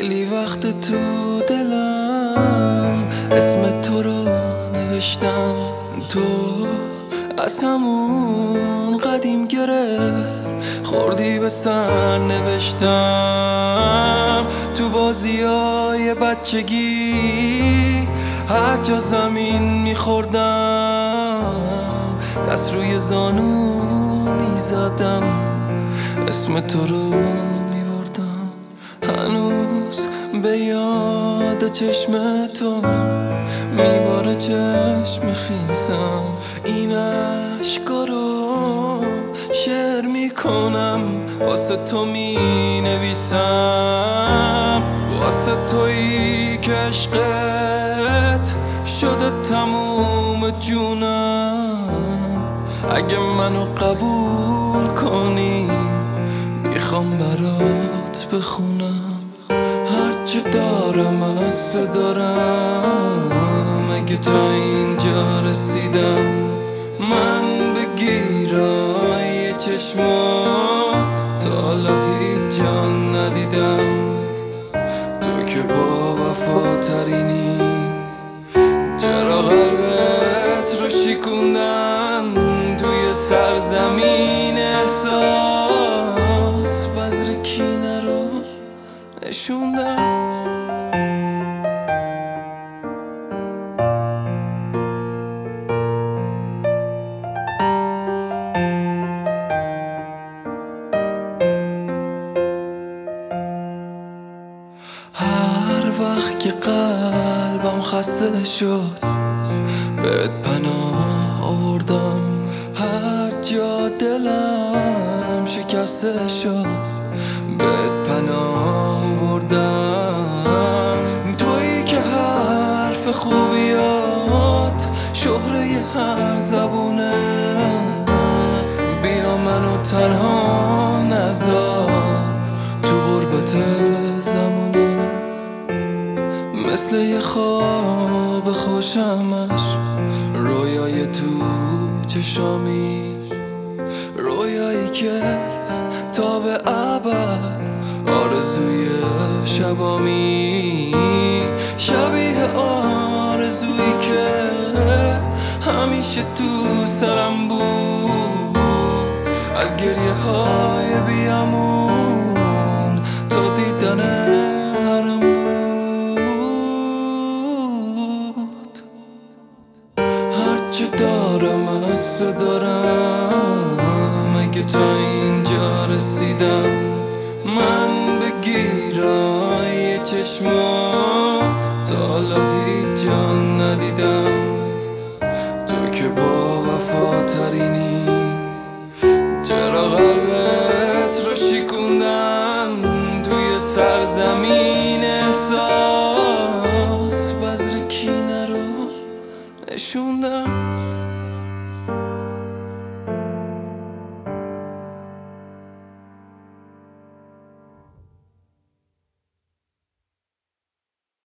خیلی وقت تو دلم اسم تو رو نوشتم. تو از همون قدیم گره خوردی به سر نوشتم. تو بازیای بچگی هر جا زمین میخوردم دست روی زانو میزدم اسم تو رو میبردم. هنوز به یاد چشم تو میباره چشم خیسم. این عشقا رو شعر میکنم واسه تو مینویسم. واسه تویی که عشقت شده تموم جونم. اگه منو قبول کنی میخوام برات بخونم هرچه دارم از تو دارم. اگه تا اینجا رسیدم من به گیرای چشمات تا حالا هیچ جان ندیدم. تو که با وفاترینی چرا قلبت رو شکوندن توی سرزمین احساس بذر کینه رو نشوندن. هر وقت که قلبم خسته شد بهت پناه آوردم. هر جا دلم شکسته شد بهت پناه آوردم. تویی که حرف خوبیات شهره هر زبونه. بیا منو تنها نذار تو غربت زمونه. مثل یه خواب خوشمش رویای تو چشامی. رویایی که تا به ابد آرزوی شبامی. شبیه آرزویی که همیشه تو سرم بود. از گریه های بیامون تا دیدن حرم بود. هرچه دارم از تو دارم. اگه تا اینجا رسیدم من به گیرای چشمات تا حالا هیچ جان ندیدم. تو که با وفاترینی چرا قلبت رو شکوندن توی سرزمین احساس بذر کینه رو نشوندن.